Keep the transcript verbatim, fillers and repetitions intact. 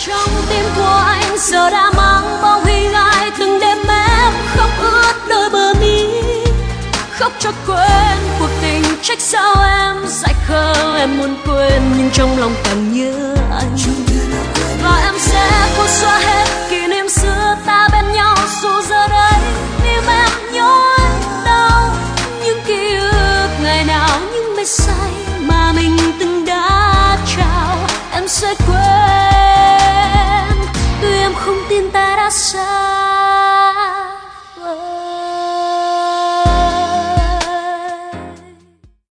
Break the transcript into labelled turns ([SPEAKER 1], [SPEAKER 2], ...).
[SPEAKER 1] Trong tim của anh giờ đã mang bao huy gai, từng đêm em khóc ướt đôi bờ mi, khóc cho quên cuộc tình. Trách sao em dại khờ, em muốn quên nhưng trong lòng càng nhớ anh.